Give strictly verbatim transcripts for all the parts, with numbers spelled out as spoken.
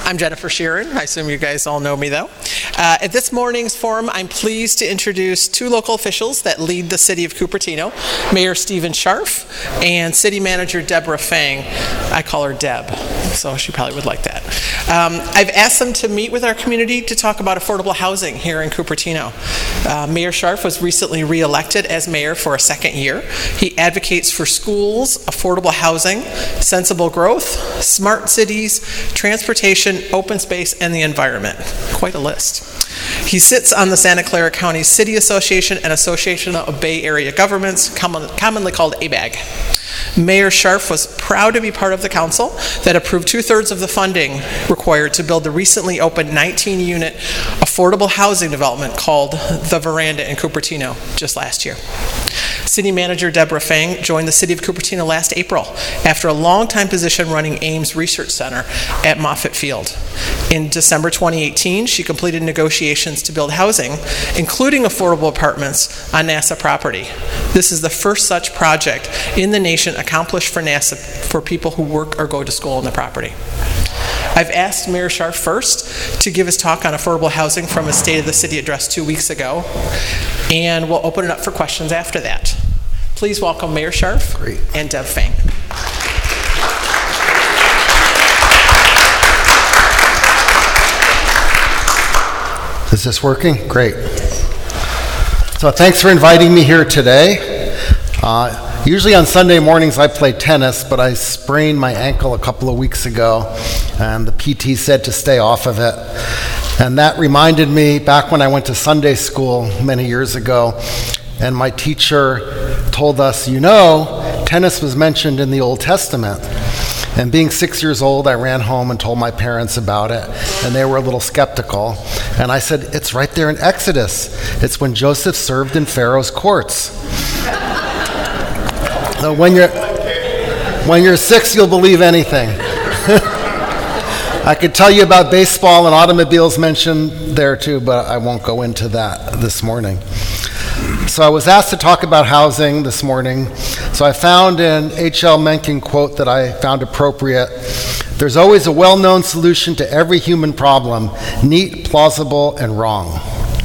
I'm Jennifer Sheeran. I assume you guys all know me, though. Uh, at this morning's forum, I'm pleased to introduce two local officials that lead the City of Cupertino, Mayor Stephen Scharf and City Manager Deborah Fang. I call her Deb, so she probably would like that. Um, I've asked them to meet with our community to talk about affordable housing here in Cupertino. Uh, Mayor Scharf was recently re-elected as mayor for a second year. He advocates for schools, affordable housing, sensible growth, smart cities, transportation, open space, and the environment. Quite a list. He sits on the Santa Clara County City Association and Association of Bay Area Governments, common, commonly called A B A G. Mayor Scharf was proud to be part of the council that approved two-thirds of the funding required to build the recently opened nineteen-unit affordable housing development called The Veranda in Cupertino just last year. City Manager Deborah Fang joined the City of Cupertino last April after a long-time position running Ames Research Center at Moffett Field. In December twenty eighteen, she completed negotiations to build housing, including affordable apartments, on NASA property. This is the first such project in the nation accomplished for NASA for people who work or go to school on the property. I've asked Mayor Scharf first to give his talk on affordable housing from his State of the City address two weeks ago, and we'll open it up for questions after that. Please welcome Mayor Scharf Great. and Deb Fang. Is this working? Great. So thanks for inviting me here today. Uh, usually on Sunday mornings I play tennis, but I sprained my ankle a couple of weeks ago, and the P T said to stay off of it. And that reminded me back when I went to Sunday school many years ago, and my teacher told us, you know, tennis was mentioned in the Old Testament. And being six years old, I ran home and told my parents about it, and they were a little skeptical. And I said, it's right there in Exodus. It's when Joseph served in Pharaoh's courts. So when you're, when you're six, you'll believe anything. I could tell you about baseball and automobiles mentioned there too, but I won't go into that this morning. So I was asked to talk about housing this morning. So I found an H L Mencken quote that I found appropriate. There's always a well-known solution to every human problem, neat, plausible, and wrong.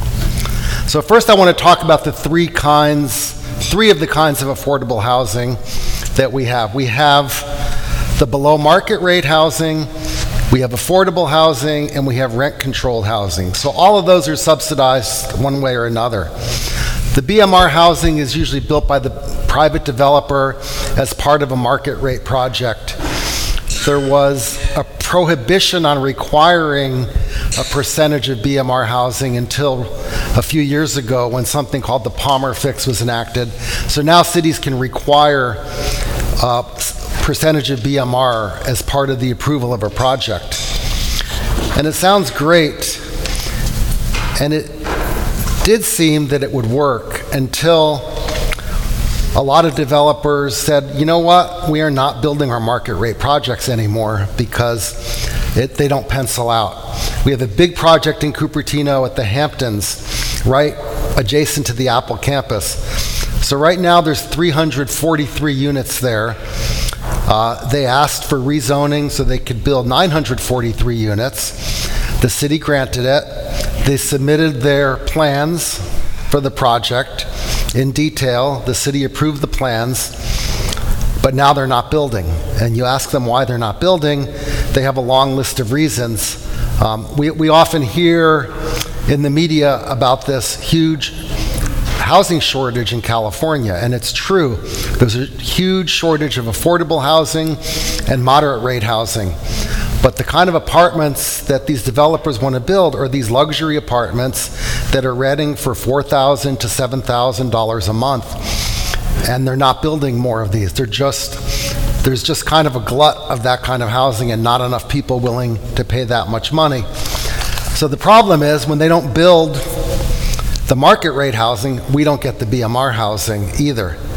So first I want to talk about the three kinds, three of the kinds of affordable housing that we have. We have the below market rate housing, we have affordable housing, and we have rent-controlled housing. So all of those are subsidized one way or another. The B M R housing is usually built by the private developer as part of a market rate project. There was a prohibition on requiring a percentage of B M R housing until a few years ago when something called the Palmer Fix was enacted. So now cities can require a percentage of B M R as part of the approval of a project. And it sounds great, and it did seem that it would work until a lot of developers said, you know what, we are not building our market rate projects anymore because it, they don't pencil out. We have a big project in Cupertino at the Hamptons, right adjacent to the Apple campus. So right now there's three hundred forty-three units there. Uh, they asked for rezoning so they could build nine hundred forty-three units. The city granted it. They submitted their plans for the project in detail. The city approved the plans, but now they're not building. And you ask them why they're not building, they have a long list of reasons. Um, we, we often hear in the media about this huge housing shortage in California, and it's true. There's a huge shortage of affordable housing and moderate rate housing. But the kind of apartments that these developers want to build are these luxury apartments that are renting for four thousand dollars to seven thousand dollars a month. And they're not building more of these. They're just, there's just kind of a glut of that kind of housing and not enough people willing to pay that much money. So the problem is when they don't build the market rate housing, we don't get the B M R housing either.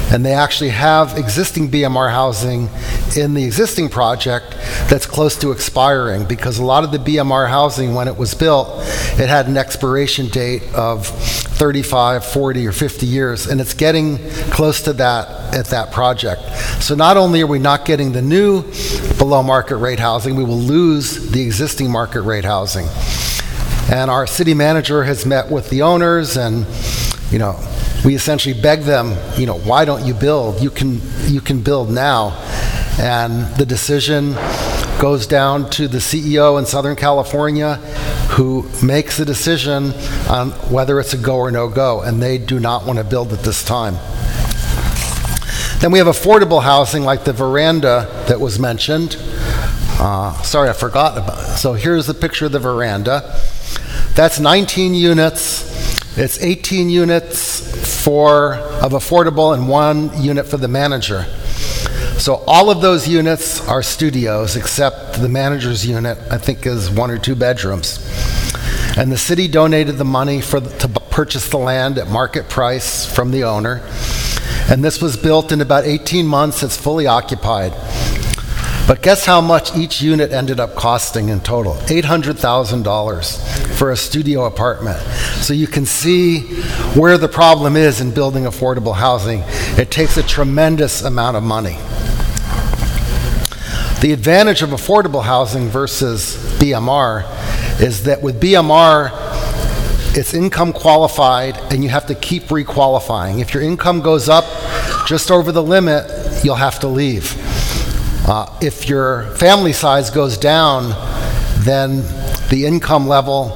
And they actually have existing B M R housing in the existing project that's close to expiring, because a lot of the B M R housing, when it was built, it had an expiration date of thirty-five, forty, or fifty years, and it's getting close to that at that project. So not only are we not getting the new below market rate housing, we will lose the existing market rate housing. And our city manager has met with the owners, and, you know, we essentially beg them, you know, why don't you build? You can, you can build now. And the decision goes down to the C E O in Southern California, who makes the decision on whether it's a go or no go, and they do not want to build at this time. Then we have affordable housing like the veranda that was mentioned. Uh, sorry, I forgot about it. So here's the picture of the veranda. That's nineteen units. It's eighteen units for of affordable and one unit for the manager. So all of those units are studios, except the manager's unit, I think, is one or two bedrooms. And the city donated the money for the, to purchase the land at market price from the owner. And this was built in about eighteen months. It's fully occupied. But guess how much each unit ended up costing in total? eight hundred thousand dollars for a studio apartment. So you can see where the problem is in building affordable housing. It takes a tremendous amount of money. The advantage of affordable housing versus B M R is that with B M R, it's income qualified, and you have to keep re-qualifying. If your income goes up just over the limit, you'll have to leave. Uh, if your family size goes down, then the income level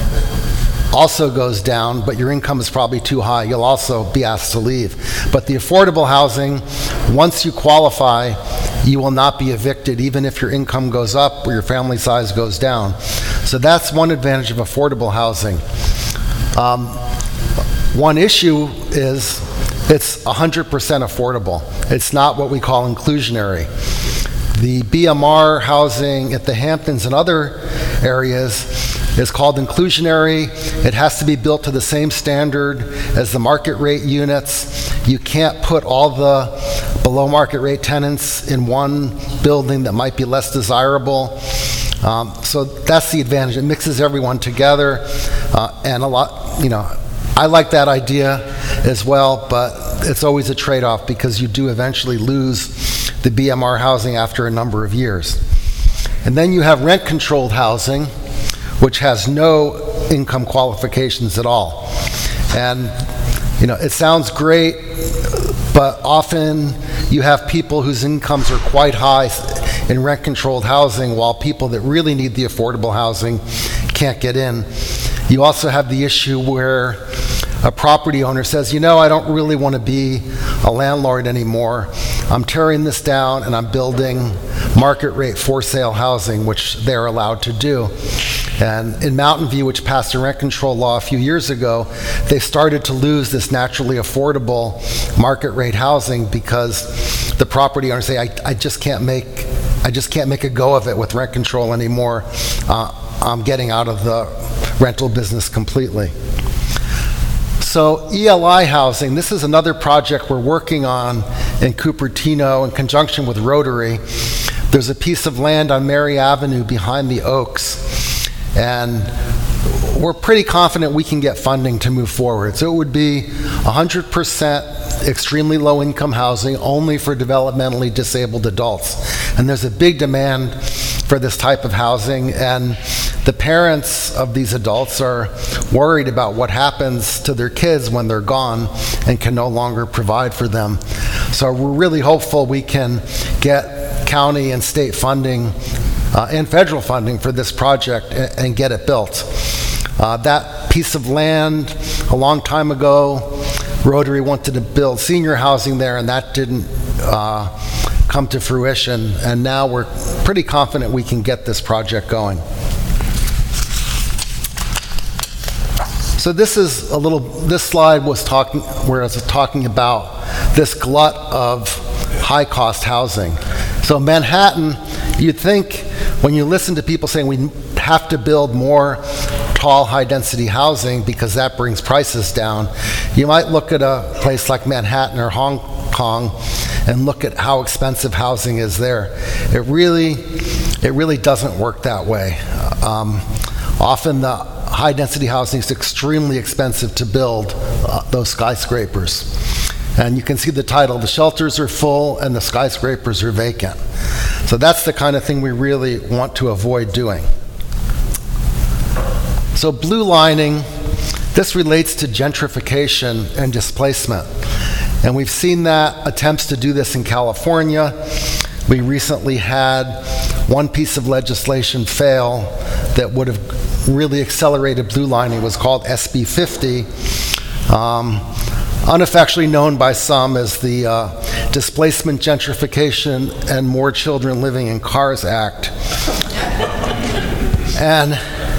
also goes down, but your income is probably too high. You'll also be asked to leave. But the affordable housing, once you qualify, you will not be evicted, even if your income goes up or your family size goes down. So that's one advantage of affordable housing. Um, one issue is it's one hundred percent affordable. It's not what we call inclusionary. The B M R housing at the Hamptons and other areas is called inclusionary. It has to be built to the same standard as the market rate units. You can't put all the below market rate tenants in one building that might be less desirable. Um, so that's the advantage. It mixes everyone together, uh, and a lot, you know, I like that idea as well, but it's always a trade-off because you do eventually lose the B M R housing after a number of years. And then you have rent-controlled housing, which has no income qualifications at all. And, you know, it sounds great, but often you have people whose incomes are quite high in rent-controlled housing, while people that really need the affordable housing can't get in. You also have the issue where a property owner says, you know, I don't really want to be a landlord anymore. I'm tearing this down and I'm building market rate for sale housing, which they're allowed to do. And in Mountain View, which passed a rent control law a few years ago, they started to lose this naturally affordable market rate housing because the property owners say, I, I just can't make, I just can't make a go of it with rent control anymore. Uh, I'm getting out of the rental business completely. So E L I housing, this is another project we're working on in Cupertino in conjunction with Rotary. There's a piece of land on Mary Avenue behind the Oaks, and we're pretty confident we can get funding to move forward. So it would be one hundred percent extremely low income housing only for developmentally disabled adults. And there's a big demand for this type of housing, and the parents of these adults are worried about what happens to their kids when they're gone and can no longer provide for them. So we're really hopeful we can get county and state funding uh, and federal funding for this project and, and get it built. Uh, that piece of land, a long time ago, Rotary wanted to build senior housing there, and that didn't uh, come to fruition, and now we're pretty confident we can get this project going. So this is a little, this slide was talking, where I was talking about this glut of high-cost housing. So Manhattan, you'd think when you listen to people saying we have to build more tall, high-density housing because that brings prices down, you might look at a place like Manhattan or Hong Kong and look at how expensive housing is there. It really, it really doesn't work that way. Um, often the high-density housing is extremely expensive to build, uh, those skyscrapers. And you can see the title, the shelters are full and the skyscrapers are vacant. So that's the kind of thing we really want to avoid doing. So blue lining, this relates to gentrification and displacement. And we've seen that attempts to do this in California. We recently had one piece of legislation fail that would have really accelerated blue lining. It was called S B fifty, um, unaffectionately known by some as the uh, Displacement, Gentrification, and More Children Living in Cars Act. And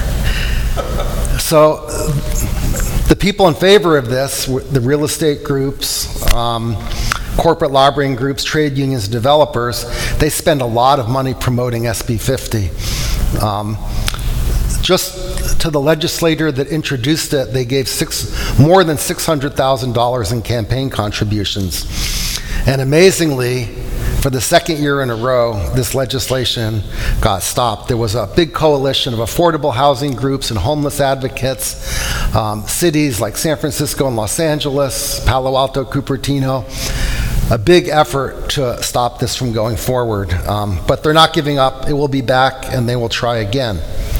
so the people in favor of this, the real estate groups, um, corporate lobbying groups, trade unions, developers, they spend a lot of money promoting S B fifty. Um, just to the legislator that introduced it, they gave six, more than six hundred thousand dollars in campaign contributions. And amazingly, for the second year in a row, this legislation got stopped. There was a big coalition of affordable housing groups and homeless advocates, um, cities like San Francisco and Los Angeles, Palo Alto, Cupertino, a big effort to stop this from going forward. Um, but they're not giving up. It will be back and they will try again.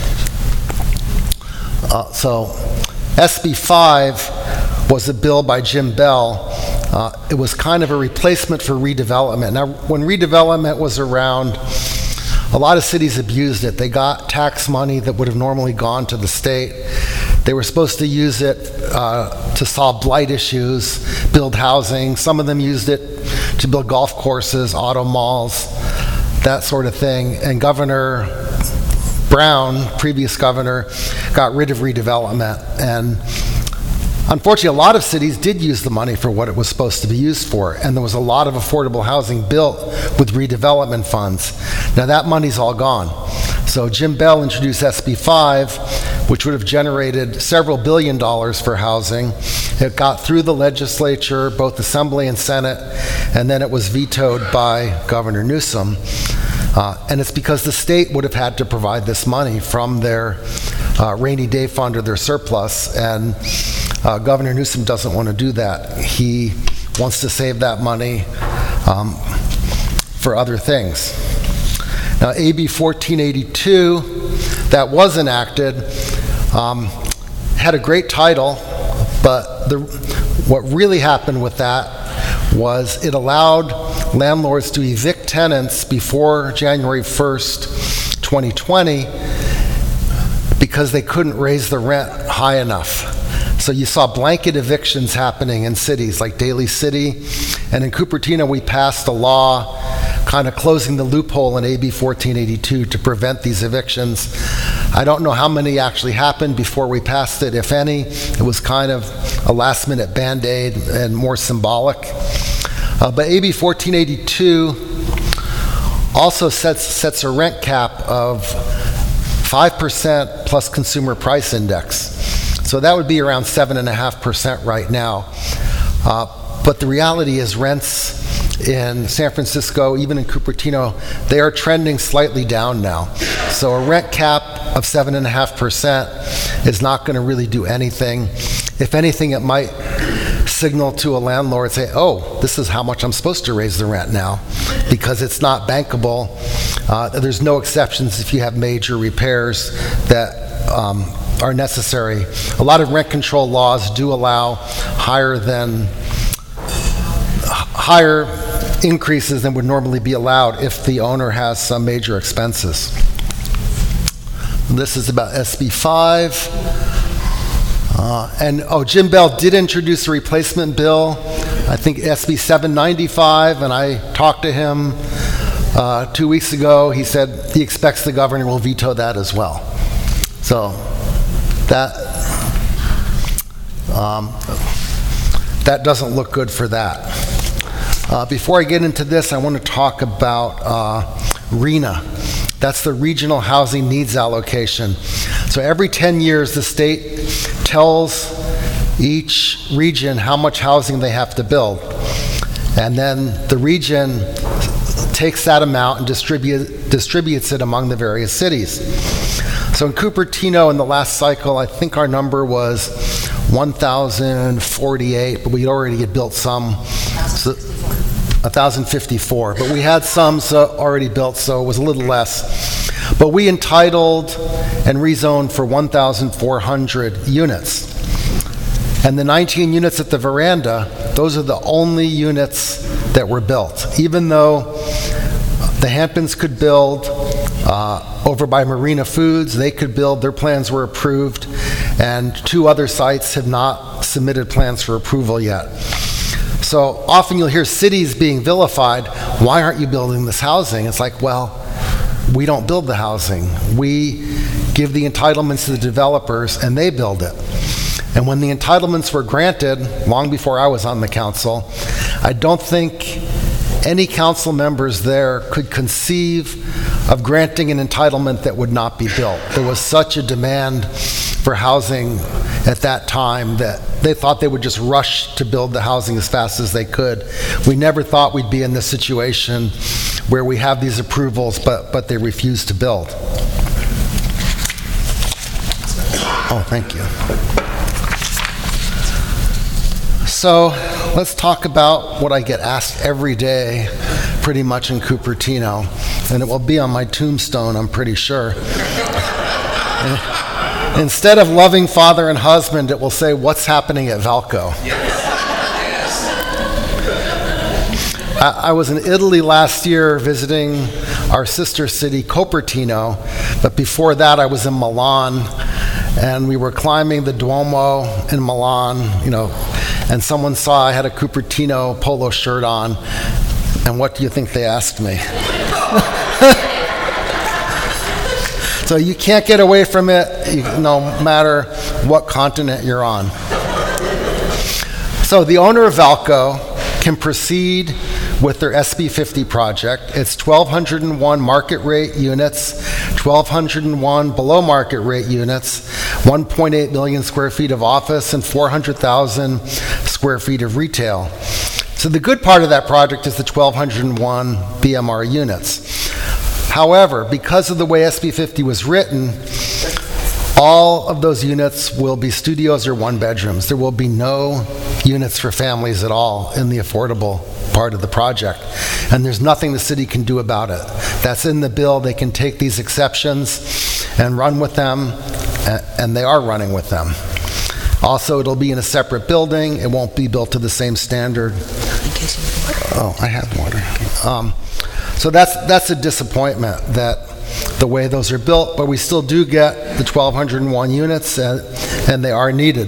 Uh, so S B five was a bill by Jim Bell. Uh, it was kind of a replacement for redevelopment. Now, when redevelopment was around, a lot of cities abused it. They got tax money that would have normally gone to the state. They were supposed to use it uh, to solve blight issues, build housing. Some of them used it to build golf courses, auto malls, that sort of thing. And Governor Brown, previous governor, got rid of redevelopment. And unfortunately, a lot of cities did use the money for what it was supposed to be used for, and there was a lot of affordable housing built with redevelopment funds. Now that money's all gone. So Jim Bell introduced S B five, which would have generated several billion dollars for housing. It got through the legislature, both Assembly and Senate, and then it was vetoed by Governor Newsom. Uh, and it's because the state would have had to provide this money from their uh, rainy day fund or their surplus, and uh, Governor Newsom doesn't want to do that. He wants to save that money um, for other things. Now, A B fourteen eighty-two, that was enacted, um, had a great title, but the, what really happened with that was it allowed landlords to evict tenants before January first, twenty twenty, because they couldn't raise the rent high enough. So you saw blanket evictions happening in cities like Daly City, and in Cupertino we passed a law kind of closing the loophole in A B fourteen eighty-two to prevent these evictions. I don't know how many actually happened before we passed it, if any. It was kind of a last-minute Band-Aid and more symbolic. Uh, but A B fourteen eighty-two also sets, sets a rent cap of five percent plus consumer price index. So that would be around seven point five percent right now. Uh, but the reality is rents in San Francisco, even in Cupertino, they are trending slightly down now. So a rent cap of seven point five percent is not going to really do anything. If anything, it might signal to a landlord, say, oh, this is how much I'm supposed to raise the rent now, because it's not bankable. Uh, there's no exceptions if you have major repairs that um, are necessary. A lot of rent control laws do allow higher than higher increases than would normally be allowed if the owner has some major expenses. This is about S B five. Uh, and, oh, Jim Bell did introduce a replacement bill, I think S B seven ninety-five, and I talked to him uh, two weeks ago. He said he expects the governor will veto that as well. So that, um, that doesn't look good for that. Uh, before I get into this, I want to talk about uh, RHNA. That's the Regional Housing Needs Allocation. So every ten years, the state tells each region how much housing they have to build. And then the region takes that amount and distribute, distributes it among the various cities. So in Cupertino in the last cycle, I think our number was one thousand forty-eight, but we already had built some, so one thousand fifty-four, but we had some so already built, so it was a little less. But we entitled and rezoned for one thousand four hundred units. And the nineteen units at the veranda, those are the only units that were built. Even though the Hamptons could build, uh, over by Marina Foods, they could build, their plans were approved, and two other sites have not submitted plans for approval yet. So often you'll hear cities being vilified, why aren't you building this housing? It's like, well, we don't build the housing. We give the entitlements to the developers and they build it. And when the entitlements were granted, long before I was on the council, I don't think any council members there could conceive of granting an entitlement that would not be built. There was such a demand for housing at that time that they thought they would just rush to build the housing as fast as they could. We never thought we'd be in this situation where we have these approvals, but, but they refuse to build. Oh, thank you. So let's talk about what I get asked every day, pretty much in Cupertino, and it will be on my tombstone, I'm pretty sure. Instead of loving father and husband, it will say, what's happening at Valco? Yes. I, I was in Italy last year visiting our sister city, Cupertino, but before that I was in Milan, and we were climbing the Duomo in Milan, you know, and someone saw I had a Cupertino polo shirt on, and what do you think they asked me? So you can't get away from it, you, no matter what continent you're on. So the owner of Valco can proceed with their S B fifty project. It's twelve oh one market rate units, twelve oh one below market rate units, one point eight million square feet of office, and four hundred thousand square feet of retail. So the good part of that project is the twelve oh one B M R units. However, because of the way S B fifty was written, all of those units will be studios or one bedrooms. There will be no units for families at all in the affordable part of the project. And there's nothing the city can do about it. That's in the bill. They can take these exceptions and run with them, and they are running with them. Also, it'll be in a separate building. It won't be built to the same standard. Oh, I have water. Um, so that's that's a disappointment that the way those are built, but we still do get the twelve oh one units, and, and they are needed.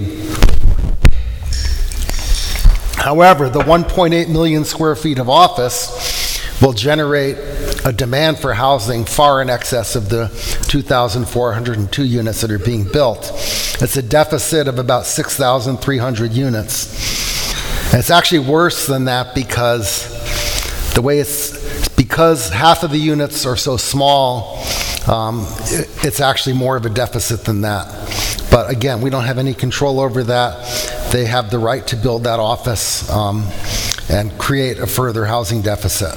However, the one point eight million square feet of office will generate a demand for housing far in excess of the two thousand four hundred two units that are being built. It's a deficit of about six thousand three hundred units. And it's actually worse than that because the way it's, because half of the units are so small, um, it, it's actually more of a deficit than that. But again, we don't have any control over that. They have the right to build that office um, and create a further housing deficit.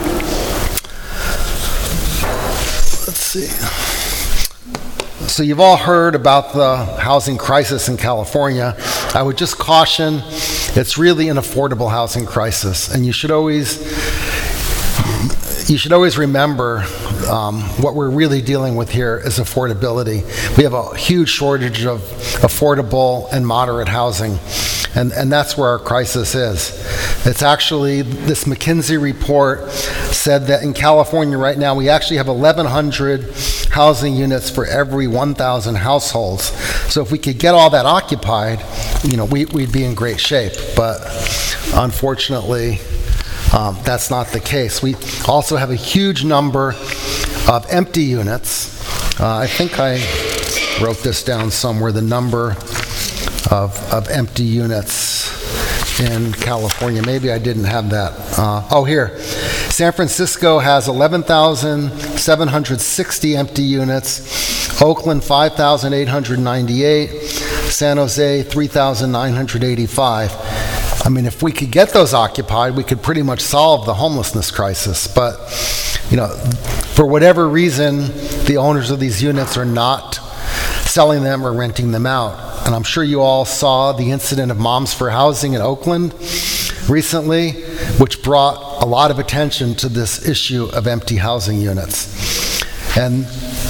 Let's see. So you've all heard about the housing crisis in California. I would just caution, it's really an affordable housing crisis, and you should always you should always remember um, what we're really dealing with here is affordability. We have a huge shortage of affordable and moderate housing, and, and that's where our crisis is. It's actually, this McKinsey report said that in California right now, we actually have eleven hundred housing units for every one thousand households. So if we could get all that occupied, you know, we, we'd be in great shape. But unfortunately, um, that's not the case. We also have a huge number of empty units. Uh, I think I wrote this down somewhere, the number of, of empty units in California. Maybe I didn't have that. Uh, oh, here. San Francisco has eleven thousand seven hundred sixty empty units. Oakland, five thousand eight hundred ninety-eight. San Jose, three thousand nine hundred eighty-five. I mean, if we could get those occupied, we could pretty much solve the homelessness crisis. But, you know, for whatever reason, the owners of these units are not selling them or renting them out. And I'm sure you all saw the incident of Moms for Housing in Oakland recently, which brought a lot of attention to this issue of empty housing units. And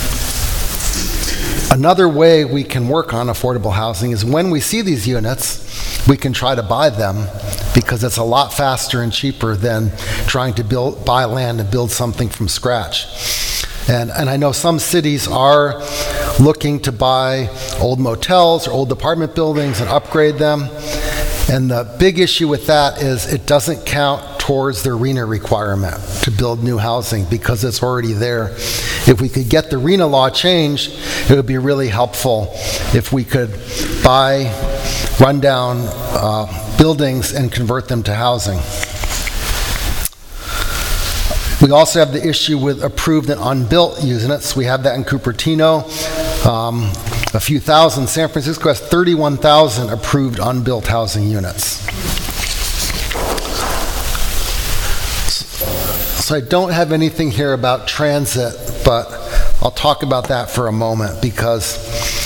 another way we can work on affordable housing is when we see these units, we can try to buy them, because it's a lot faster and cheaper than trying to build, buy land and build something from scratch. And, and I know some cities are looking to buy old motels or old apartment buildings and upgrade them. And the big issue with that is it doesn't count towards the RHNA requirement to build new housing because it's already there. If we could get the RHNA law changed, it would be really helpful if we could buy rundown uh, buildings and convert them to housing. We also have the issue with approved and unbuilt units. We have that in Cupertino. Um, a few thousand. San Francisco has thirty-one thousand approved unbuilt housing units. So I don't have anything here about transit, but I'll talk about that for a moment because,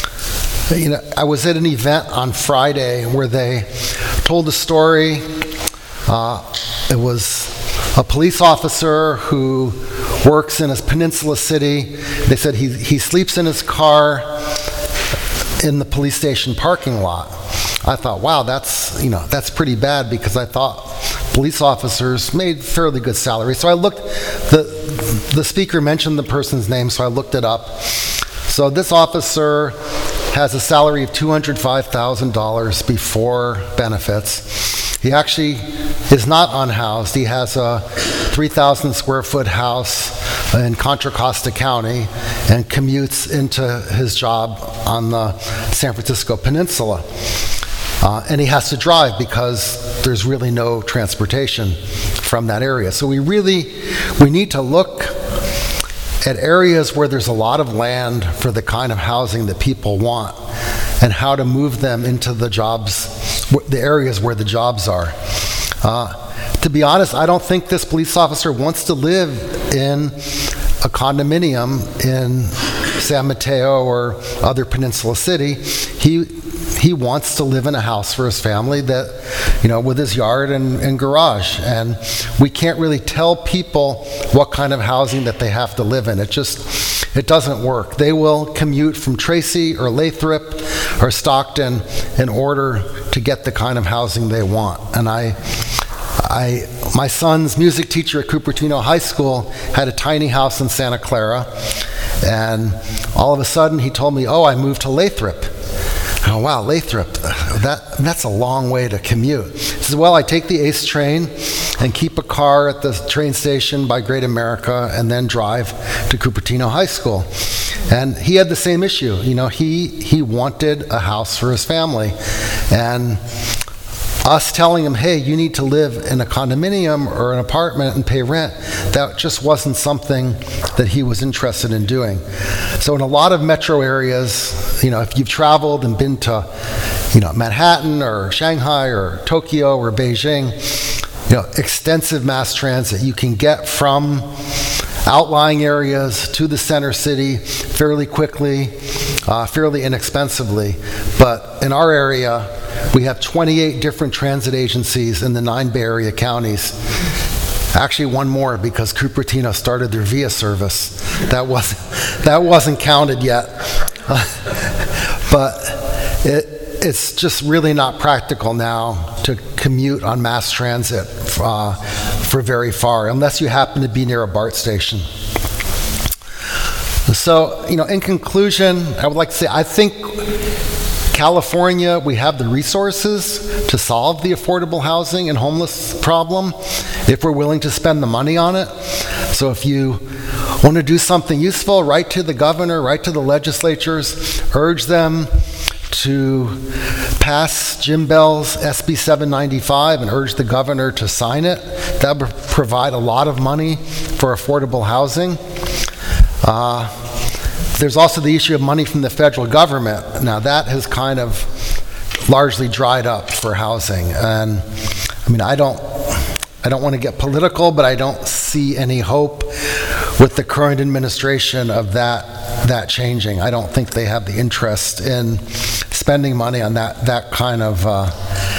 you know, I was at an event on Friday where they told a story. Uh, it was a police officer who works in a peninsula city. They said he, he sleeps in his car in the police station parking lot. I thought, wow, that's, you know, that's pretty bad, because I thought police officers made fairly good salary. So I looked, the, the speaker mentioned the person's name, so I looked it up. So this officer has a salary of two hundred five thousand dollars before benefits. He actually is not unhoused. He has a three thousand square foot house in Contra Costa County and commutes into his job on the San Francisco Peninsula. Uh, and he has to drive because there's really no transportation from that area. So we really, we need to look at areas where there's a lot of land for the kind of housing that people want and how to move them into the jobs, the areas where the jobs are. Uh, to be honest, I don't think this police officer wants to live in a condominium in San Mateo or other peninsula city. He he wants to live in a house for his family that, you know, with his yard and, and garage. And we can't really tell people what kind of housing that they have to live in. It just, it doesn't work. They will commute from Tracy or Lathrop or Stockton in order to get the kind of housing they want. And I, I, my son's music teacher at Cupertino High School had a tiny house in Santa Clara, and all of a sudden he told me, oh, I moved to Lathrop. Oh, wow, Lathrop, that, that's a long way to commute. He says, well, I take the ACE train and keep a car at the train station by Great America and then drive to Cupertino High School. And he had the same issue. You know, he, he wanted a house for his family. And us telling him, hey, you need to live in a condominium or an apartment and pay rent, that just wasn't something that he was interested in doing. So in a lot of metro areas, you know, if you've traveled and been to, you know, Manhattan or Shanghai or Tokyo or Beijing, you know, extensive mass transit. You can get from outlying areas to the center city fairly quickly, uh, fairly inexpensively. But in our area, we have twenty-eight different transit agencies in the nine Bay Area counties. Actually, one more, because Cupertino started their Via service. That wasn't, that wasn't counted yet. But it, it's just really not practical now to commute on mass transit uh, for very far, unless you happen to be near a BART station. So, you know, in conclusion, I would like to say, I think California, we have the resources to solve the affordable housing and homeless problem if we're willing to spend the money on it. So if you want to do something useful, write to the governor, write to the legislatures, urge them to pass Jim Bell's S B seven ninety-five and urge the governor to sign it. That would provide a lot of money for affordable housing. Uh, There's also the issue of money from the federal government. Now that has kind of largely dried up for housing. And I mean, I don't, I don't want to get political, but I don't see any hope with the current administration of that that changing. I don't think they have the interest in spending money on that that kind of uh,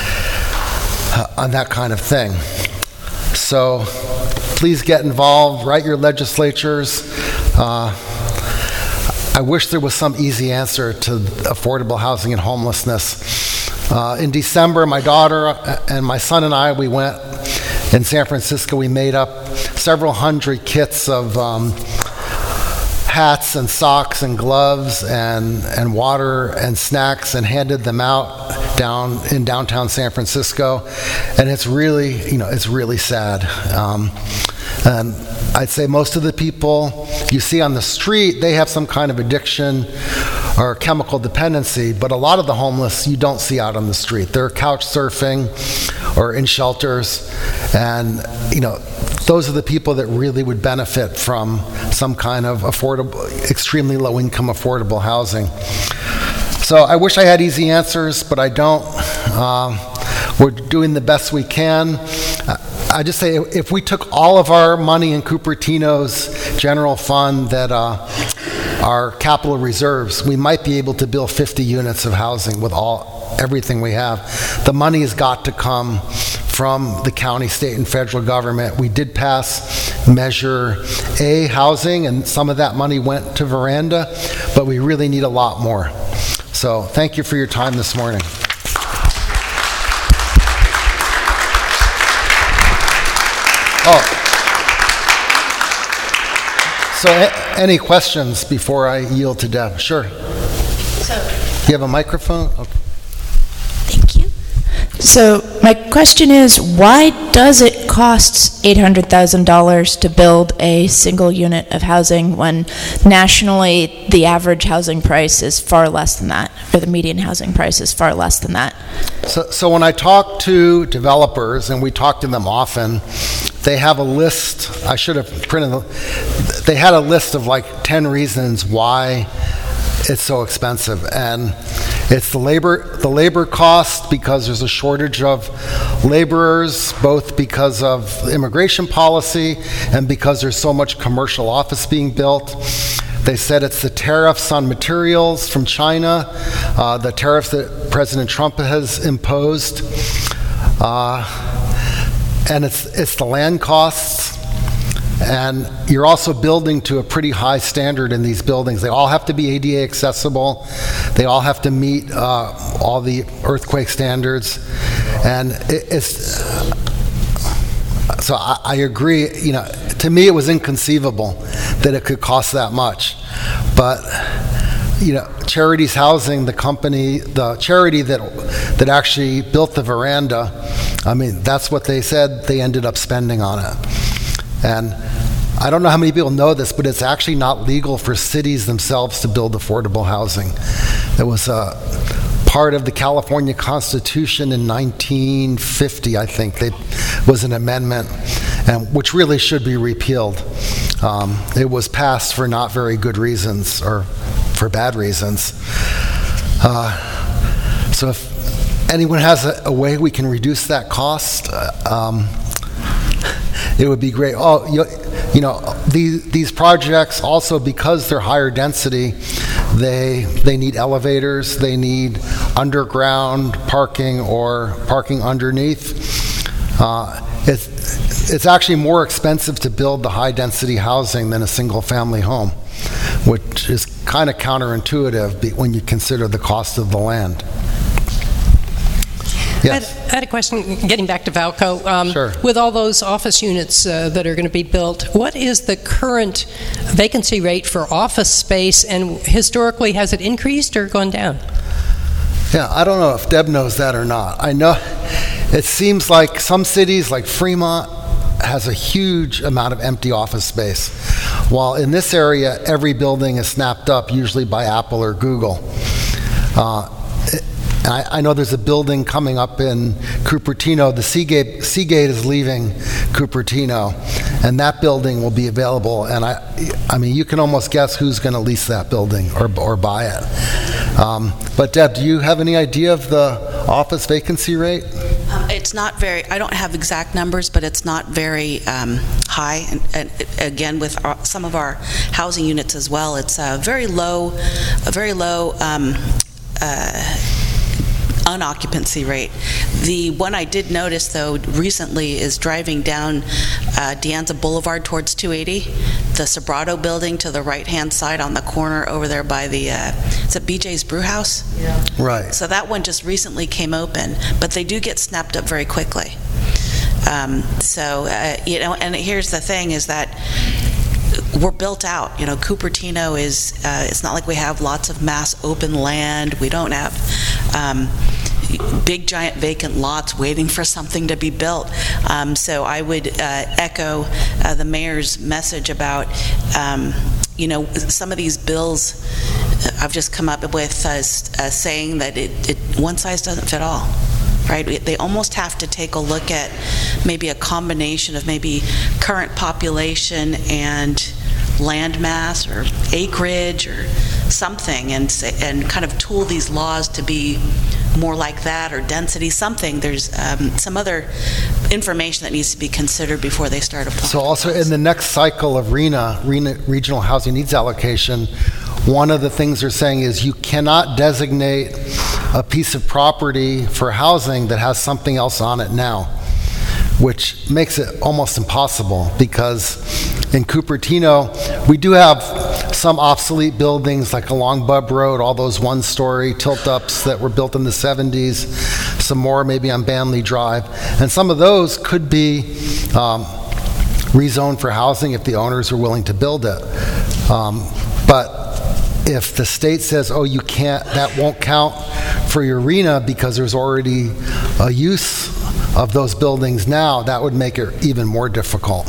on that kind of thing. So please get involved. Write your legislatures. Uh, I wish there was some easy answer to affordable housing and homelessness. Uh, in December, my daughter and my son and I, we went in San Francisco. We made up several hundred kits of um, hats and socks and gloves and, and water and snacks and handed them out down in downtown San Francisco. And it's really, you know, it's really sad. Um, and I'd say most of the people you see on the street, they have some kind of addiction or chemical dependency, but a lot of the homeless you don't see out on the street. They're couch surfing or in shelters, and you know, those are the people that really would benefit from some kind of affordable, extremely low income affordable housing. So I wish I had easy answers, but I don't. Uh, we're doing the best we can. I just say, if we took all of our money in Cupertino's general fund, that uh, our capital reserves, we might be able to build fifty units of housing with all everything we have. The money has got to come from the county, state, and federal government. We did pass Measure A housing, and some of that money went to Veranda, but we really need a lot more. So thank you for your time this morning. Oh. So a- any questions before I yield to Deb? Sure. So, you have a microphone? Okay. Thank you. So my question is, why does it cost eight hundred thousand dollars to build a single unit of housing when nationally the average housing price is far less than that, or the median housing price is far less than that? So, so when I talk to developers, and we talk to them often, they have a list. I should have printed the, they had a list of like ten reasons why it's so expensive. And it's the labor, the labor cost, because there's a shortage of laborers, both because of immigration policy and because there's so much commercial office being built. They said it's the tariffs on materials from China, uh, the tariffs that President Trump has imposed. Uh, and it's it's the land costs, and you're also building to a pretty high standard in these buildings. They all have to be A D A accessible. They all have to meet uh, all the earthquake standards, and it, it's so I, I agree. You know, to me, it was inconceivable that it could cost that much, but you know, Charities Housing, the company, the charity that that actually built the Veranda, I mean, that's what they said they ended up spending on it. And I don't know how many people know this, but it's actually not legal for cities themselves to build affordable housing. It was a part of the California Constitution in nineteen fifty, I think. It was an amendment, and which really should be repealed. Um, it was passed for not very good reasons, or for bad reasons. Uh, so if anyone has a, a way we can reduce that cost, uh, um, it would be great. Oh, you, you know, these these projects also, because they're higher density, they they need elevators, they need underground parking or parking underneath. Uh, it's it's actually more expensive to build the high density housing than a single family home, which is kind of counterintuitive when you consider the cost of the land. Yes. I had a question, getting back to Valco. Um, sure. With all those office units uh, that are going to be built, what is the current vacancy rate for office space, and historically has it increased or gone down? Yeah, I don't know if Deb knows that or not. I know it seems like some cities, like Fremont, has a huge amount of empty office space, while in this area, every building is snapped up, usually by Apple or Google. Uh, And I, I know there's a building coming up in Cupertino. The Seagate, Seagate is leaving Cupertino, and that building will be available. And I, I mean, you can almost guess who's going to lease that building or or buy it. Um, but Deb, do you have any idea of the office vacancy rate? Um, It's not very, I don't have exact numbers, but it's not very um, high. And, and again, with our, some of our housing units as well, it's a very low, a very low um, uh, unoccupancy rate. The one I did notice, though, recently is driving down uh, De Anza Boulevard towards two eighty, the Sobrato building to the right-hand side on the corner over there by the, uh, is it B J's Brew House? Yeah. Right. So that one just recently came open, but they do get snapped up very quickly. Um, so, uh, you know, and here's the thing is that we're built out. You know, Cupertino is, uh, it's not like we have lots of mass open land. We don't have um, big, giant vacant lots waiting for something to be built. Um, so I would uh, echo uh, the mayor's message about, um, you know, some of these bills I've just come up with uh, uh, saying that it, it one size doesn't fit all. Right? They almost have to take a look at maybe a combination of maybe current population and land mass or acreage or something, and say, and kind of tool these laws to be more like that, or density, something. There's um, some other information that needs to be considered before they start applying. So also in the next cycle of R E N A, R E N A Regional Housing Needs Allocation, one of the things they're saying is you cannot designate a piece of property for housing that has something else on it now, which makes it almost impossible, because in Cupertino, we do have some obsolete buildings like along Bubb Road, all those one-story tilt-ups that were built in the seventies, some more maybe on Banley Drive, and some of those could be um, rezoned for housing if the owners are willing to build it. Um, but if the state says, oh, you can't, that won't count for your R E N A because there's already a use of those buildings now, that would make it even more difficult.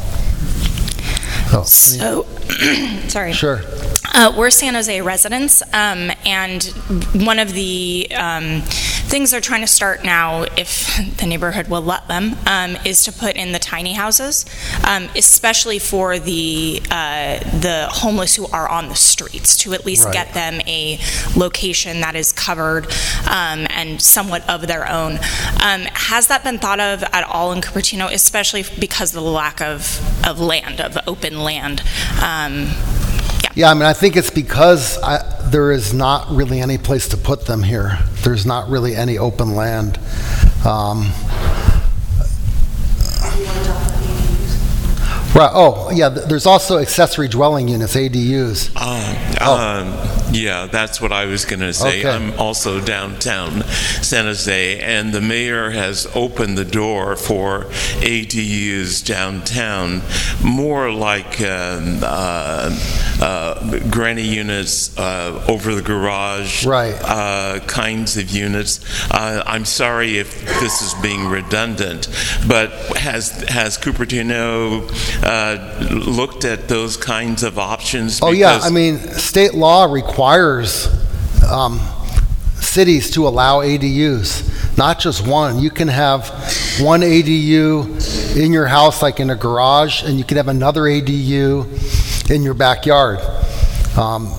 So, so sorry. Sure. Uh, we're San Jose residents, um, and one of the um, things they're trying to start now, if the neighborhood will let them, um, is to put in the tiny houses, um, especially for the uh, the homeless who are on the streets, to at least Right. get them a location that is covered um, and somewhat of their own. Um, has that been thought of at all in Cupertino, especially because of the lack of, of land, of open land? Um, Yeah, I mean, I think it's because I, there is not really any place to put them here. There's not really any open land. Um, right. Oh, yeah. th- There's also accessory dwelling units, A D Us. Um, Oh. um, yeah, that's what I was going to say. Okay. I'm also downtown San Jose, and the mayor has opened the door for A D Us downtown, more like um, uh, uh, granny units uh, over the garage, Right. uh, kinds of units. Uh, I'm sorry if this is being redundant, but has has Cupertino uh, looked at those kinds of options? Oh, yeah. Because- I mean, state law requires um, cities to allow A D Us, not just one. You can have one A D U in your house, like in a garage, and you can have another A D U in your backyard. Um,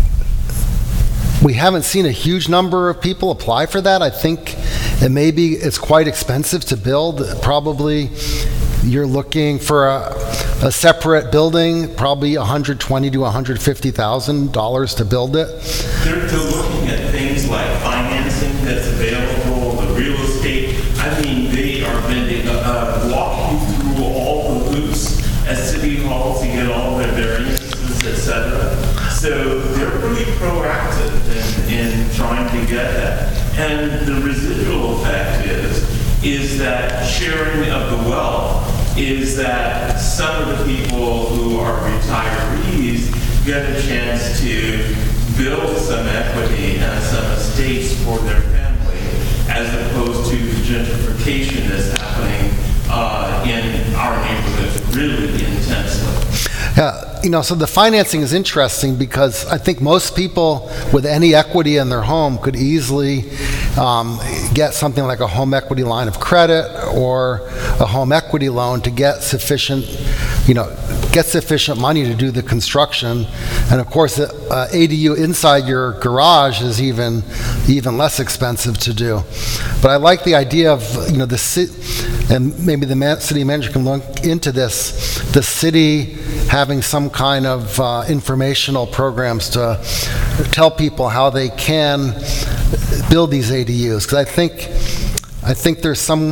we haven't seen a huge number of people apply for that. I think it may be, it's quite expensive to build. Probably you're looking for a, a separate building, probably one hundred twenty to one hundred fifty thousand dollars to build it. They're, they're looking at things like financing that's available, the real estate. I mean, they are bending, uh, walk you through all the hoops at City Hall to get all their variances, et cetera. So they're pretty proactive in, in trying to get that. And the residual effect is, is that sharing of the wealth is that some of the people who are retirees get a chance to build some equity and some estates for their family, as opposed to the gentrification that's happening uh, in our neighborhoods really intensely. Yeah, you know, so the financing is interesting because I think most people with any equity in their home could easily um, get something like a home equity line of credit or a home equity loan to get sufficient, you know, get sufficient money to do the construction. And of course, uh, A D U inside your garage is even even less expensive to do. But I like the idea of, you know, the city, and maybe the man, city manager can look into this, the city having some kind of uh, informational programs to tell people how they can build these A D Us. Because I think, I think there's some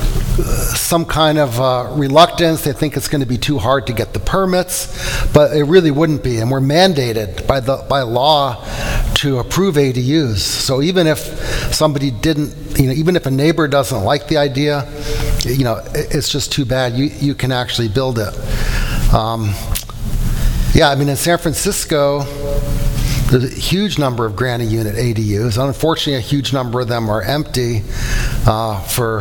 some kind of uh, reluctance. They think it's going to be too hard to get the permits, but it really wouldn't be. And we're mandated by the by law to approve A D Us. So even if somebody didn't, you know, even if a neighbor doesn't like the idea, you know, it, it's just too bad. You you can actually build it. Um, yeah, I mean, in San Francisco, there's a huge number of granny unit A D Us. Unfortunately, a huge number of them are empty uh, for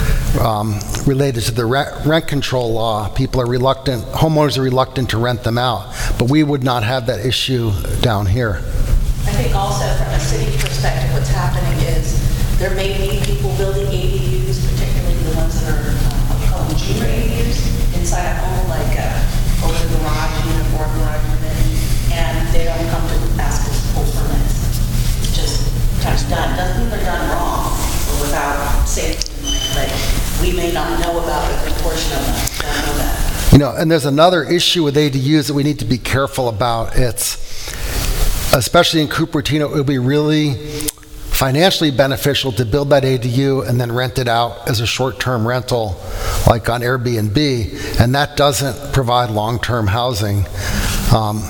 um, related to the rent, rent control law. People are reluctant, homeowners are reluctant to rent them out. But we would not have that issue down here. I think also from a city perspective, what's happening is there may be people building A D Us, particularly the ones that are um, called junior A D Us, inside a home, like uh, over the garage unit or garage unit, and they don't come to ask us for permits. It's just kind of done. Doesn't mean they're done wrong or without safety. Like, we may not know about a good portion of them. Don't know that. You know, and there's another issue with A D Us that we need to be careful about. It's, especially in Cupertino, it would be really financially beneficial to build that A D U and then rent it out as a short-term rental, like on Airbnb, and that doesn't provide long-term housing. Um,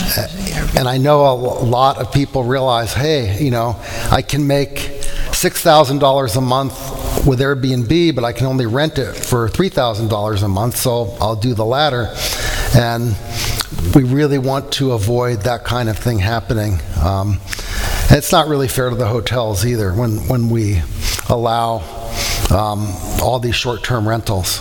and I know a lot of people realize, hey, you know, I can make six thousand dollars a month with Airbnb, but I can only rent it for three thousand dollars a month, so I'll do the latter. And we really want to avoid that kind of thing happening. Um, it's not really fair to the hotels either when, when we allow um, all these short-term rentals.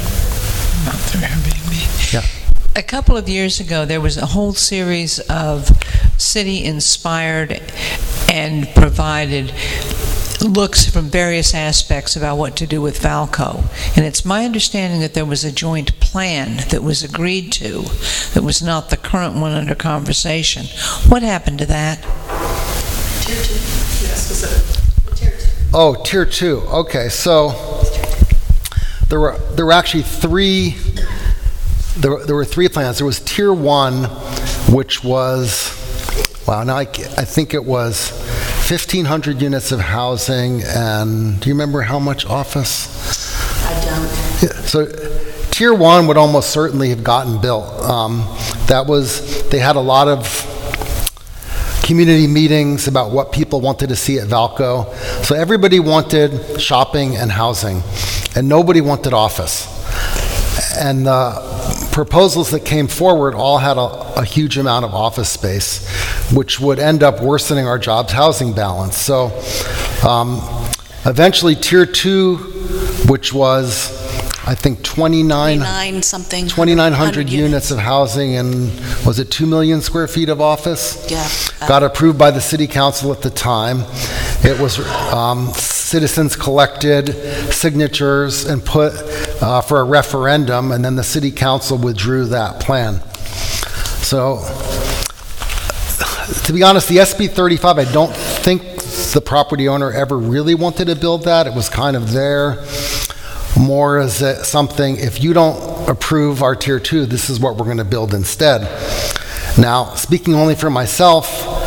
Not through Airbnb. Yeah. A couple of years ago, there was a whole series of city-inspired and provided looks from various aspects about what to do with Valco. And it's my understanding that there was a joint plan that was agreed to that was not the current one under conversation. What happened to that? Tier two. Yeah, specific. Tier two. Oh, tier two. Okay, so there were there were actually three. There were, there were three plans. There was tier one, which was, wow, now I, I think it was fifteen hundred units of housing, and do you remember how much office? I don't. Yeah, so tier one would almost certainly have gotten built. Um, that was, they had a lot of community meetings about what people wanted to see at Valco. So everybody wanted shopping and housing, and nobody wanted office. And the proposals that came forward all had a, a huge amount of office space, which would end up worsening our jobs housing balance. So um, eventually tier two, which was I think twenty-nine, twenty-nine something, twenty-nine hundred units of housing, and was it two million square feet of office? Yeah. Uh, Got approved by the city council at the time. It was, um, citizens collected signatures and put uh, for a referendum, and then the city council withdrew that plan. So, to be honest, the S B thirty-five, I don't think the property owner ever really wanted to build that. It was kind of there more as a, something, if you don't approve our tier two, this is what we're going to build instead. Now, speaking only for myself,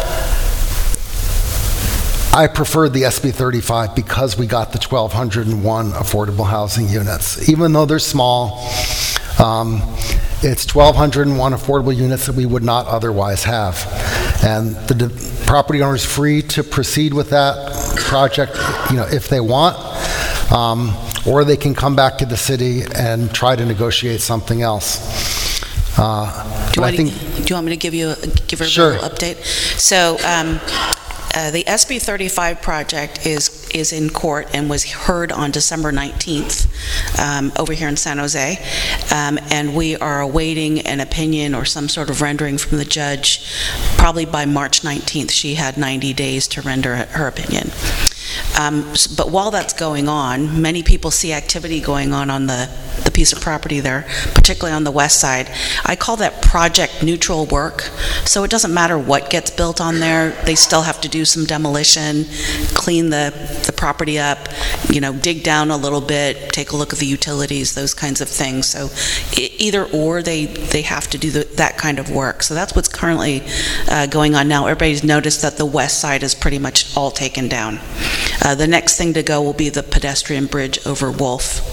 I preferred the S B thirty-five because we got the twelve oh one affordable housing units. Even though they're small, um, it's twelve oh one affordable units that we would not otherwise have. And the de- property owner is free to proceed with that project, you know, if they want. Um, or they can come back to the city and try to negotiate something else. Uh, do, you I want think, to, do you want me to give you a, give her a sure. little update? So um, uh, the S B thirty-five project is is in court and was heard on December nineteenth um, over here in San Jose, um, and we are awaiting an opinion or some sort of rendering from the judge. Probably by March nineteenth, she had ninety days to render her opinion. Um, s- But while that's going on, many people see activity going on on the, the piece of property there, particularly on the west side. I call that project neutral work. So it doesn't matter what gets built on there, they still have to do some demolition, clean the, the property up, you know, dig down a little bit, take a look at the utilities, those kinds of things. So e- either or, they, they have to do the, that kind of work. So that's what's currently uh, going on now. Everybody's noticed that the west side is pretty much all taken down. Uh, the next thing to go will be the pedestrian bridge over Wolf.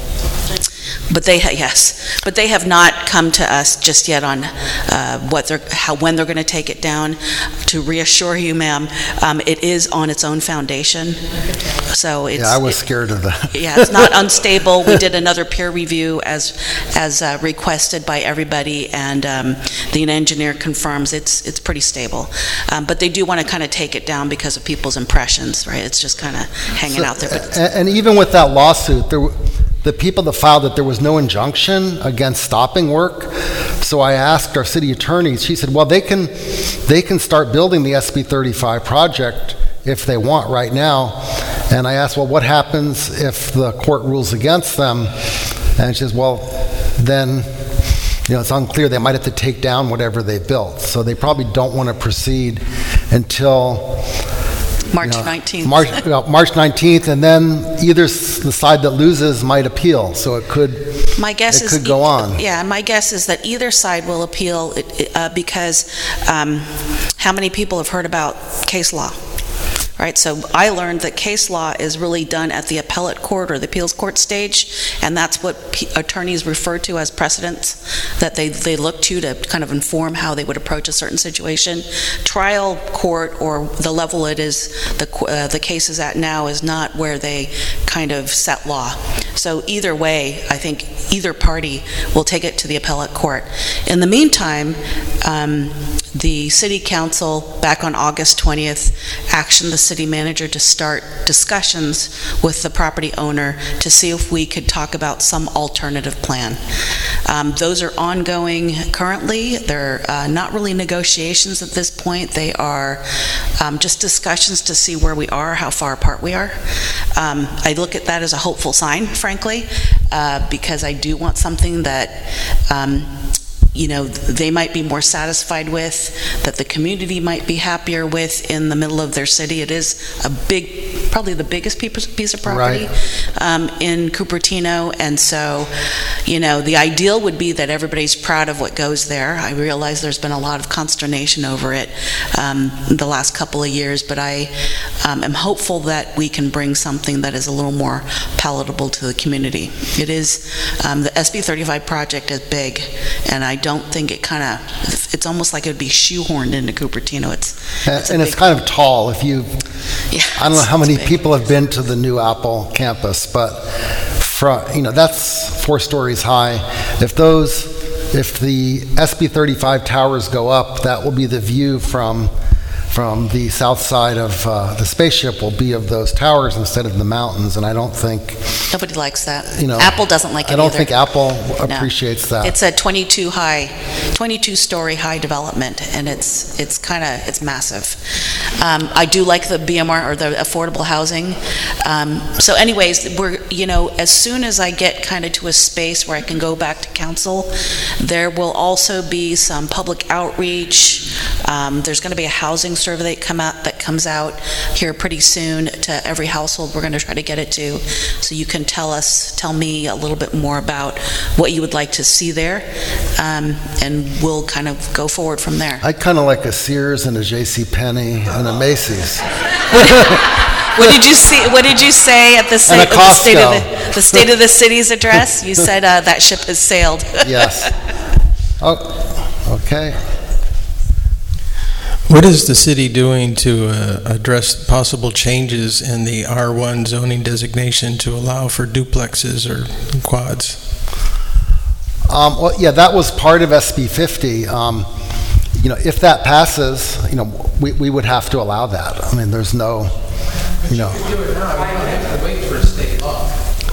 But they, ha- yes, but they have not come to us just yet on uh, what they're, how, when they're going to take it down. To reassure you, ma'am, um, it is on its own foundation. So it's. Yeah, I was it- scared of that. Yeah, it's not unstable. We did another peer review as as uh, requested by everybody, and um, the engineer confirms it's it's pretty stable. Um, but they do want to kind of take it down because of people's impressions, right? It's just kind of hanging So- out there. But And, and even with that lawsuit, there, w- the people that filed it, there was no injunction against stopping work. So I asked our city attorney, she said, well, they can, they can start building the S B thirty-five project if they want right now. And I asked, well, what happens if the court rules against them? And she says, well, then, you know, it's unclear. They might have to take down whatever they built. So they probably don't want to proceed until March you know, nineteenth. March, well, March nineteenth, and then either s- the side that loses might appeal, so it could, My guess it is could go on. Yeah, my guess is that either side will appeal it- it, uh, because um, how many people have heard about case law? Right, so I learned that case law is really done at the appellate court or the appeals court stage, and that's what p- attorneys refer to as precedents that they, they look to to kind of inform how they would approach a certain situation. Trial court, or the level it is, the, qu- uh, the case is at now, is not where they kind of set law. So either way, I think either party will take it to the appellate court. In the meantime, um, the city council, back on August twentieth, actioned the city manager to start discussions with the property owner to see if we could talk about some alternative plan. Um, those are ongoing currently. They're uh, not really negotiations at this point. They are um, just discussions to see where we are, how far apart we are. Um, I look at that as a hopeful sign, frankly, uh, because I do want something that um, you know, they might be more satisfied with, that the community might be happier with in the middle of their city. It is a big, probably the biggest piece piece of property Right. um, in Cupertino, and so, you know, the ideal would be that everybody's proud of what goes there. I realize there's been a lot of consternation over it um, the last couple of years, but I um, am hopeful that we can bring something that is a little more palatable to the community. It is, um, the S B thirty-five project is big, and I don't think it kind of, it's almost like it would be shoehorned into Cupertino. It's, And, it's a and it's big- kind of tall. If you, yeah, I don't know it's- how many it's big. people have been to the new Apple campus, but from, you know, that's four stories high. If those, if the S B thirty-five towers go up, that will be the view from, from the south side of uh, the spaceship will be of those towers instead of the mountains, and I don't think, Nobody likes that. you know. Apple doesn't like it I don't either. think Apple No. appreciates that. It's a twenty-two high, twenty-two story high development, and it's it's kind of it's massive. Um, I do like the B M R, or the affordable housing. Um, so, anyways, we're you know as soon as I get kind of to a space where I can go back to council, there will also be some public outreach. Um, there's going to be a housing survey that come out that comes out here pretty soon to every household. We're going to try to get it to, so you can tell us, tell me a little bit more about what you would like to see there, um, and we'll kind of go forward from there. I'd kind of like a Sears and a J C Penney and a Macy's. What did you see? What did you say at the, sa- And a at the state of Costco. the, the state of the city's address? You said uh, that ship has sailed. Yes. Oh, okay. What is the city doing to uh, address possible changes in the R one zoning designation to allow for duplexes or quads? Um, well, yeah, that was part of S B fifty. Um, you know, if that passes, you know, we, we would have to allow that. I mean, there's no, you know. do it now. You don't have to wait for a state law.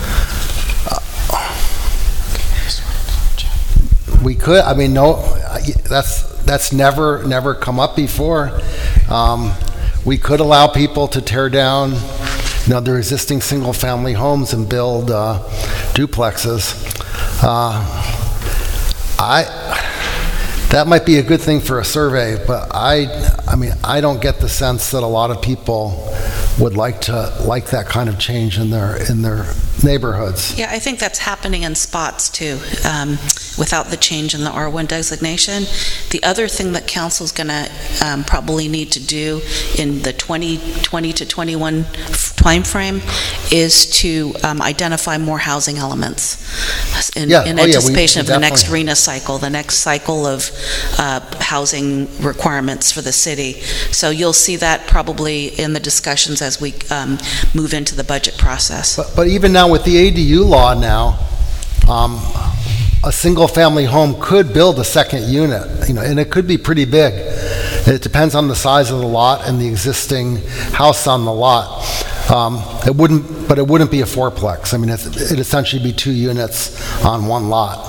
We could, I mean, no, that's, that's never, never come up before. Um, we could allow people to tear down, you know, their existing single-family homes and build uh, duplexes. Uh, I, that might be a good thing for a survey, but I, I mean, I don't get the sense that a lot of people would like to like that kind of change in their in their neighborhoods. Yeah, I think that's happening in spots too, um, without the change in the R one designation. The other thing that council's going to um, probably need to do in the twenty twenty to twenty-one timeframe is to um, identify more housing elements in, Yeah. in Oh, yeah, we- anticipation we of the next definitely- RENA cycle, the next cycle of uh, housing requirements for the city. So you'll see that probably in the discussions as we um, move into the budget process. But, but even now with the A D U law now, um, a single-family home could build a second unit, you know, and it could be pretty big. It depends on the size of the lot and the existing house on the lot. Um, it wouldn't, but it wouldn't be a fourplex. I mean, it's, it'd essentially be two units on one lot.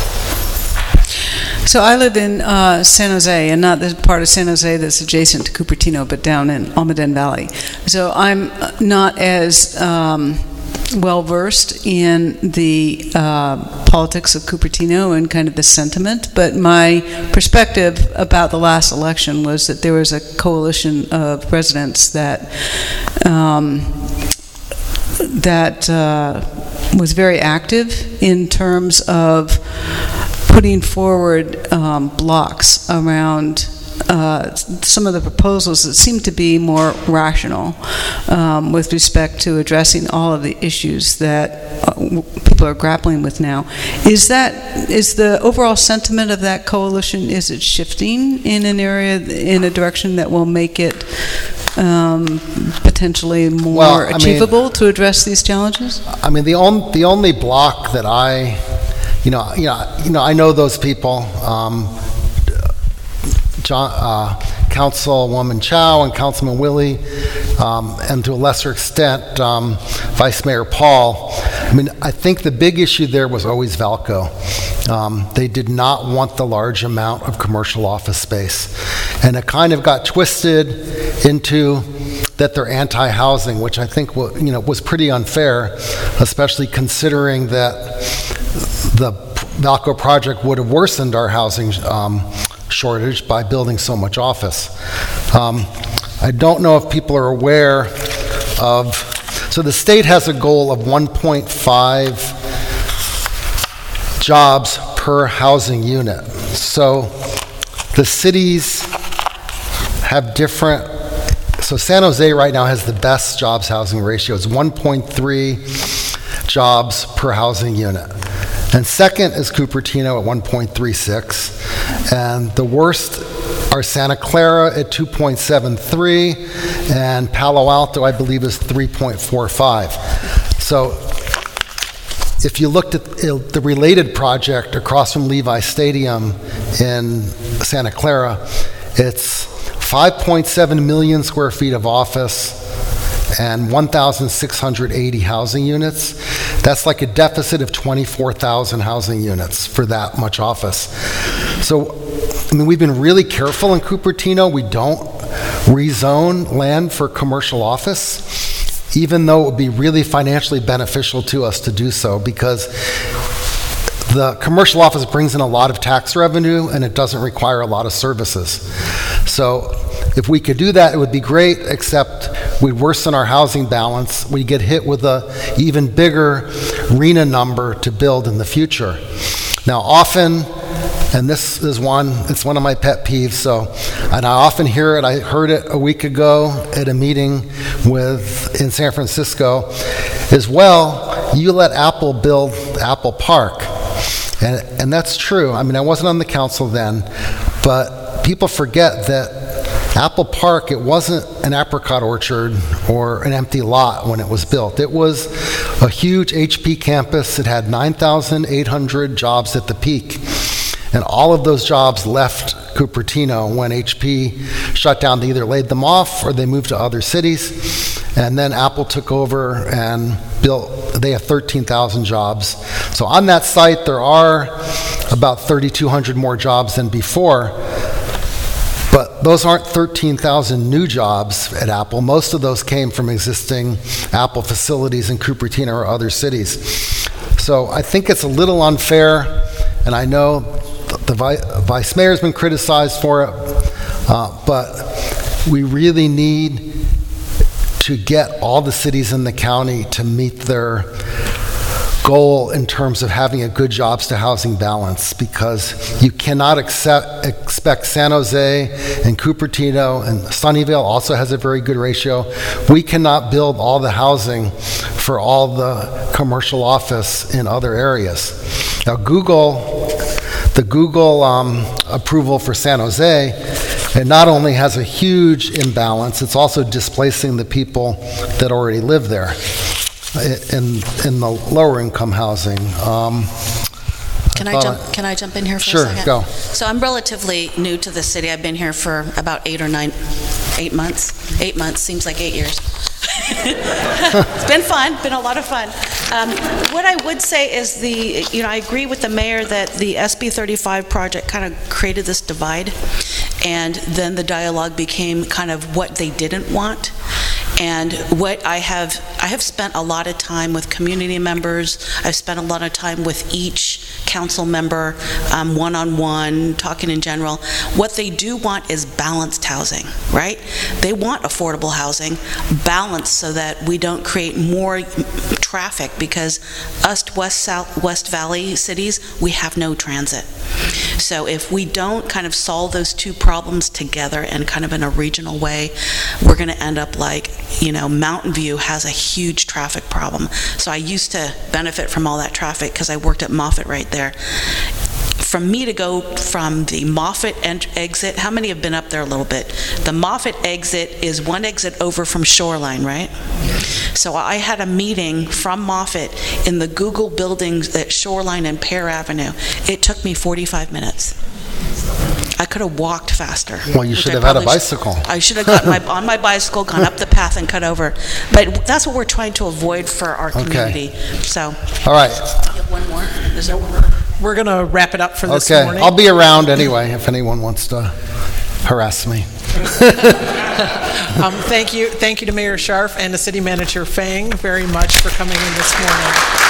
So I live in uh, San Jose, and not the part of San Jose that's adjacent to Cupertino, but down in Almaden Valley. So I'm not as um, well-versed in the uh, politics of Cupertino and kind of the sentiment, but my perspective about the last election was that there was a coalition of residents that um, that uh, was very active in terms of putting forward um, blocks around uh, some of the proposals that seem to be more rational um, with respect to addressing all of the issues that uh, w- people are grappling with now. Is that, is the overall sentiment of that coalition, is it shifting in an area, in a direction that will make it um, potentially more Well, I mean- achievable to address these challenges? I mean, the only the only block that I, you know, you know, you know, I know those people. Um, John, uh, Councilwoman Chow and Councilman Willie, um, and to a lesser extent, um, Vice Mayor Paul. I mean, I think the big issue there was always Valco. Um, they did not want the large amount of commercial office space, and it kind of got twisted into that they're anti-housing, which I think wa- you know was pretty unfair, especially considering that the Valco project would have worsened our housing um, shortage by building so much office. Um, I don't know if people are aware of, so the state has a goal of one point five jobs per housing unit. So the cities have different, so San Jose right now has the best jobs housing ratio. It's one point three jobs per housing unit. And second is Cupertino at one point three six. And the worst are Santa Clara at two point seven three, and Palo Alto, I believe, is three point four five. So if you looked at the related project across from Levi Stadium in Santa Clara, it's five point seven million square feet of office and one thousand six hundred eighty housing units. That's like a deficit of twenty-four thousand housing units for that much office. So, I mean, we've been really careful in Cupertino. We don't rezone land for commercial office, even though it would be really financially beneficial to us to do so, because the commercial office brings in a lot of tax revenue and it doesn't require a lot of services. So if we could do that, it would be great, except we'd worsen our housing balance. We get hit with a even bigger RENA number to build in the future. Now, often, and this is one, it's one of my pet peeves, so, and I often hear it, I heard it a week ago at a meeting with, in San Francisco, is, well, you let Apple build Apple Park. And, and that's true. I mean, I wasn't on the council then, but people forget that Apple Park, it wasn't an apricot orchard or an empty lot when it was built. It was a huge H P campus. It had nine thousand eight hundred jobs at the peak. And all of those jobs left Cupertino when H P shut down. They either laid them off or they moved to other cities. And then Apple took over and built, they have thirteen thousand jobs. So on that site, there are about thirty-two hundred more jobs than before. But those aren't thirteen thousand new jobs at Apple. Most of those came from existing Apple facilities in Cupertino or other cities. So I think it's a little unfair, and I know the vi- vice mayor's been criticized for it, uh, but we really need to get all the cities in the county to meet their goal in terms of having a good jobs to housing balance, because you cannot accept, expect San Jose and Cupertino, and Sunnyvale also has a very good ratio. We cannot build all the housing for all the commercial office in other areas. Now Google, the Google um, approval for San Jose, it not only has a huge imbalance, it's also displacing the people that already live there in in the lower income housing. Um, Can I I thought jump, I- can I jump in here for Sure, a second? go. So I'm relatively new to the city. I've been here for about eight or nine, eight months. Eight months, seems like eight years. It's been fun, been a lot of fun. Um, What I would say is the, you know, I agree with the mayor that the S B thirty-five project kind of created this divide, and then the dialogue became kind of what they didn't want. And what I have, I have spent a lot of time with community members. I've spent a lot of time with each council member, um, one-on-one, talking in general. What they do want is balanced housing, right? They want affordable housing, balanced so that we don't create more traffic, because us West South West Valley cities, we have no transit. So if we don't kind of solve those two problems together and kind of in a regional way, we're going to end up like, you know, Mountain View has a huge traffic problem. So I used to benefit from all that traffic because I worked at Moffett right there. For me to go from the Moffett ent- exit, how many have been up there a little bit? The Moffett exit is one exit over from Shoreline, right? So I had a meeting from Moffett in the Google buildings at Shoreline and Pear Avenue. It took me forty-five minutes. I could have walked faster. Well, you which should I have had a probably bicycle. sh- I should have gotten my, on my bicycle, gone up the path and cut over. But that's what we're trying to avoid for our Okay. community. So, All right. you have one more? Is there one more? We're going to wrap it up for this Okay. morning. I'll be around anyway if anyone wants to harass me. Um, Thank you, thank you to Mayor Scharf and to City Manager Fang very much for coming in this morning.